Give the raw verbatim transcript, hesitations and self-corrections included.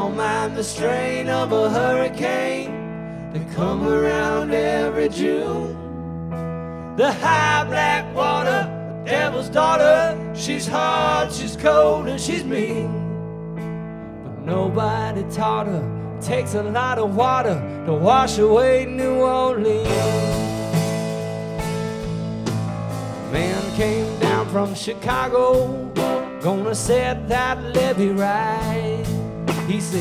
don't mind the strain of a hurricane that come around every June. The high black water, the devil's daughter, she's hard, she's cold, and she's mean. But nobody taught her it takes a lot of water to wash away New Orleans. Man came down from Chicago, gonna set that levee right. He said,